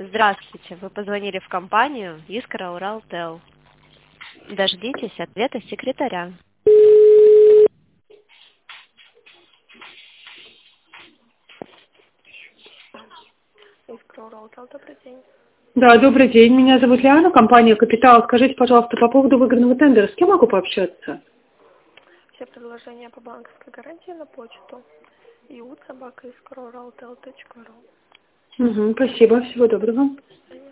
Здравствуйте, вы позвонили в компанию Искра Уралтел. Дождитесь ответа секретаря. Искра Уралтел, добрый день. Да, добрый день. Меня зовут Лиана, компания «Капитал». Скажите, пожалуйста, по поводу выигранного тендера, с кем могу пообщаться? Все предложения по банковской гарантии на почту iud@iskrauraltel.ru. Угу, спасибо, всего доброго. До свидания.